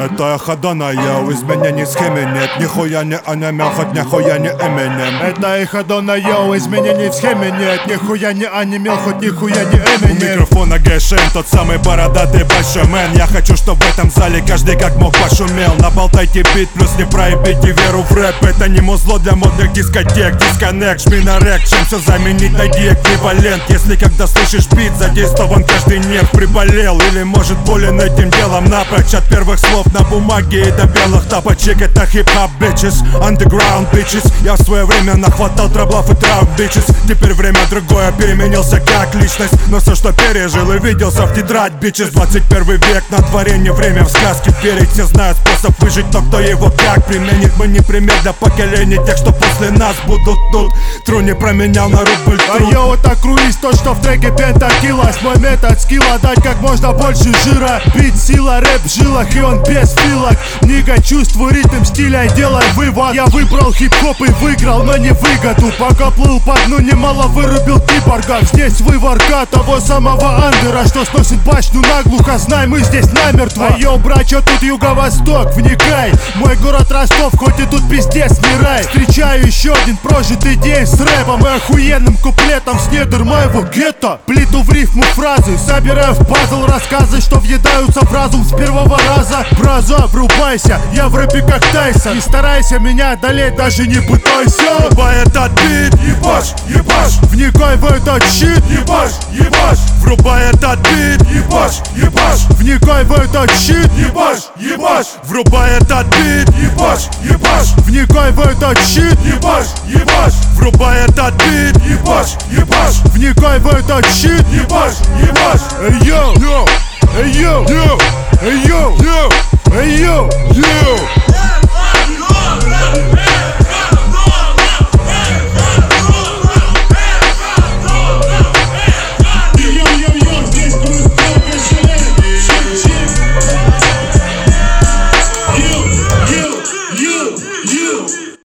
Это Ходона, йоу, изменений в схеме нет. Нихуя не аниме, хоть нихуя не Эминем. Это Ходона, йоу, изменений в схеме нет. Нихуя не аниме, хоть нихуя не Эминем. У микрофона Гэшен, тот самый бородатый большой мэн. Я хочу, чтоб в этом зале каждый как мог пошумел. Наболтайте бит, плюс не проебите веру в рэп. Это не музло для модных дискотек. Дисконнект, жми на рэк, чем все заменить, найди эквивалент. Если когда слышишь бит, задействован каждый нерв. Приболел или может болен этим делом напрочь. От первых слов на бумаге и до белых тапочек. Это хип-хоп, bitches, underground, bitches. Я в свое время нахватал траблов и трав, bitches. Теперь время другое, переменился как личность. Но все, что пережил и виделся в тетрадь, bitches. 21 век, на дворе не время в сказки верить. Все знают способ выжить, но кто его как применит. Мы не пример для поколений тех, что после нас будут тут. Тру не променял на рубль труд. А йоу, это круиз, то, что в треке пентакилос. Мой метод скилла, дать как можно больше жира. Бит, сила, рэп в жилах, и он без филок. Нига, чувствую ритм стиля и делай вывод. Я выбрал хип-хоп и выиграл, но не выгоду. Пока плыл по дну, немало вырубил киборгов. Здесь выворка того самого андера, что сносит башню наглухо. Знай, мы здесь намертво. А йоу, брачо, тут юго-восток, вникай. Мой город Ростов, хоть и тут пиздец не рай. Встречаю еще один прожитый день с рэпом и охуенным куплетом с недр моего гетто. Плиту в рифму фразы, собираю в пазл рассказы, что въедаются в разум с первого раза. Браза, врубайся, я в рэпе как Тайсон. Не старайся меня одолеть, даже не пытайся. Врубай этот бит, ебашь, ебашь. Вникай в этот щит, ебашь, ебашь. Врубай этот бит, ебашь, ебашь. вникай в этот щит, Ебашь, ебашь. Врубай этот бит, ебашь, ебашь. вникай в этот щит, Ебашь, ебашь. Врубай этот бит, ебашь, ебашь. вникай в этот щит. Ебашь, ебашь. Эй, йоу, эй, йоу, эй, йоу.